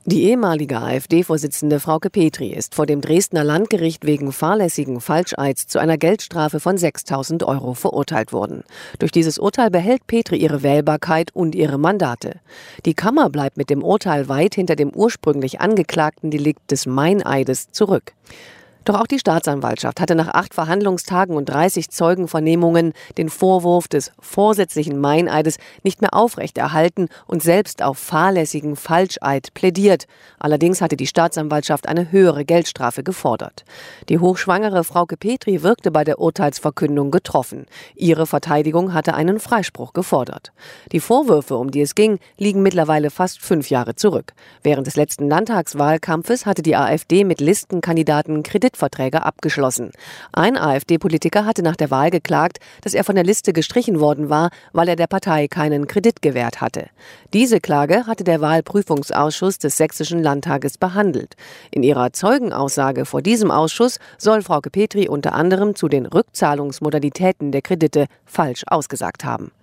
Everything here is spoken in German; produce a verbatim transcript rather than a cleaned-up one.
Die ehemalige AfD-Vorsitzende Frauke Petry ist vor dem Dresdner Landgericht wegen fahrlässigen Falscheids zu einer Geldstrafe von sechstausend Euro verurteilt worden. Durch dieses Urteil behält Petry ihre Wählbarkeit und ihre Mandate. Die Kammer bleibt mit dem Urteil weit hinter dem ursprünglich angeklagten Delikt des Meineides zurück. Doch auch die Staatsanwaltschaft hatte nach acht Verhandlungstagen und dreißig Zeugenvernehmungen den Vorwurf des vorsätzlichen Meineides nicht mehr aufrechterhalten und selbst auf fahrlässigen Falscheid plädiert. Allerdings hatte die Staatsanwaltschaft eine höhere Geldstrafe gefordert. Die hochschwangere Frauke Petry wirkte bei der Urteilsverkündung getroffen. Ihre Verteidigung hatte einen Freispruch gefordert. Die Vorwürfe, um die es ging, liegen mittlerweile fast fünf Jahre zurück. Während des letzten Landtagswahlkampfes hatte die AfD mit Listenkandidaten Kredit Verträge abgeschlossen. Ein AfD-Politiker hatte nach der Wahl geklagt, dass er von der Liste gestrichen worden war, weil er der Partei keinen Kredit gewährt hatte. Diese Klage hatte der Wahlprüfungsausschuss des Sächsischen Landtages behandelt. In ihrer Zeugenaussage vor diesem Ausschuss soll Frauke Petry unter anderem zu den Rückzahlungsmodalitäten der Kredite falsch ausgesagt haben.